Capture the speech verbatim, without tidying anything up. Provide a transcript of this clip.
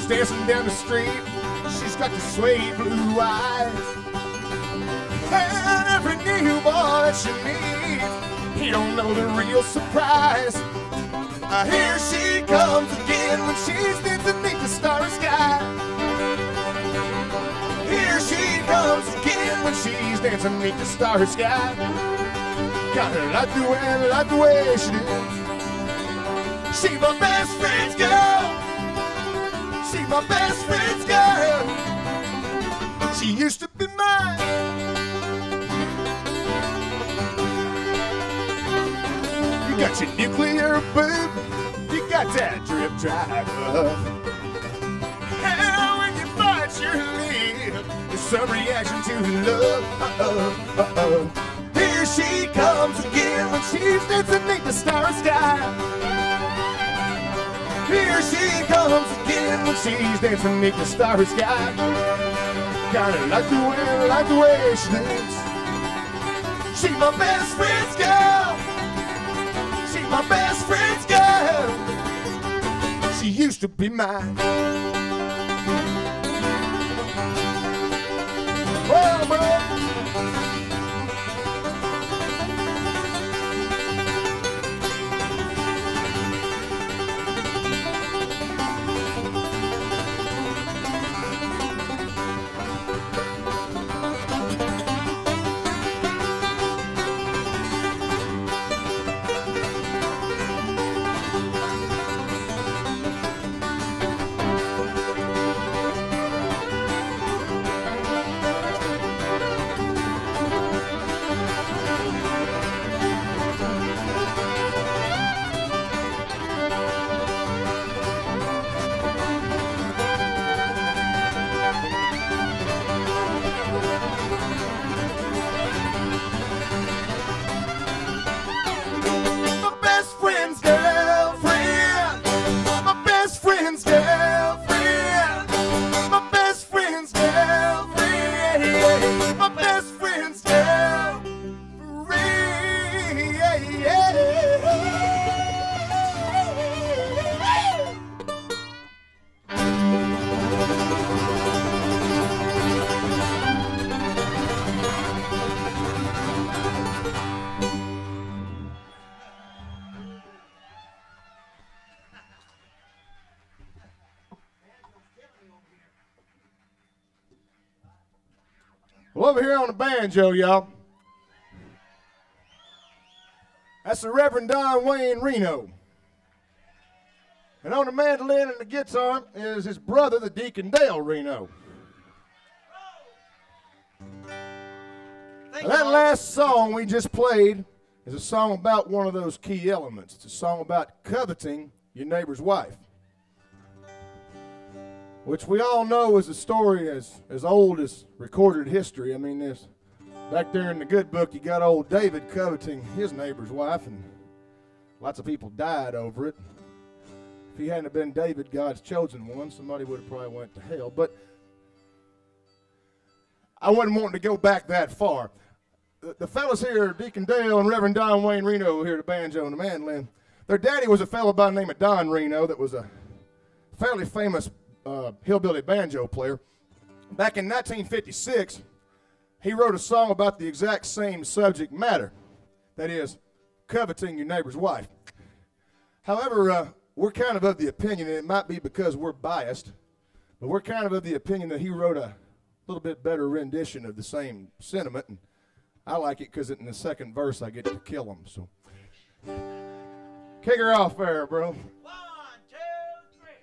She's dancing down the street. She's got the suede blue eyes. And every new boy that she meets, he don't know the real surprise. Uh, here she comes again when she's dancing beneath the starry sky. Here she comes again when she's dancing beneath the starry sky. Got her like the way, like the way she is. She my best friend's girl. She my best friend's girl. She used to be mine. You got your nuclear boob. You got that drip drive love. And when you bite your lip, there's some reaction to love. Uh-oh, uh-oh. Here she comes again when she's dancing beneath the starry sky. Here she comes again when she's dancing beneath the starry sky. Kinda like the way, like the way she lives. She my best friend's girl. She my best friend's girl. She used to be mine. Well, bro. Well, over here on the banjo, y'all, that's the Reverend Don Wayne Reno. And on the mandolin and the guitar is his brother, the Deacon Dale Reno. Now, that last song we just played is a song about one of those key elements. It's a song about coveting your neighbor's wife, which we all know is a story as, as old as recorded history. I mean, this back there in the good book, you got old David coveting his neighbor's wife, and lots of people died over it. If he hadn't been David, God's chosen one, somebody would have probably went to hell. But I wasn't wanting to go back that far. The, the fellas here, Deacon Dale and Reverend Don Wayne Reno, here, the banjo and the mandolin, their daddy was a fellow by the name of Don Reno that was a fairly famous Uh, hillbilly banjo player. Back in nineteen fifty-six, he wrote a song about the exact same subject matter, that is, coveting your neighbor's wife. However, uh, we're kind of of the opinion, and it might be because we're biased, but we're kind of of the opinion that he wrote a little bit better rendition of the same sentiment, and I like it because in the second verse I get to kill him. So, kick her off there, bro.